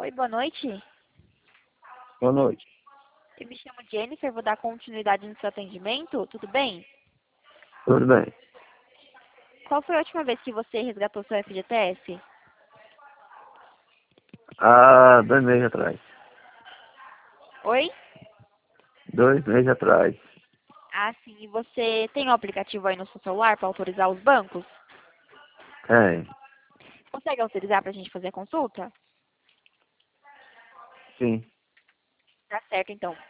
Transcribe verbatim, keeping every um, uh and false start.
Oi, boa noite. Boa noite. Eu me chamo Jennifer, vou dar continuidade no seu atendimento, tudo bem? Tudo bem? Qual foi a última vez que você resgatou seu F G T S? Há dois meses atrás. Oi? Dois meses atrás. Ah, sim. E você tem um aplicativo aí no seu celular para autorizar os bancos? Tem. Consegue autorizar para a gente fazer a consulta? Sim. Tá certo, então.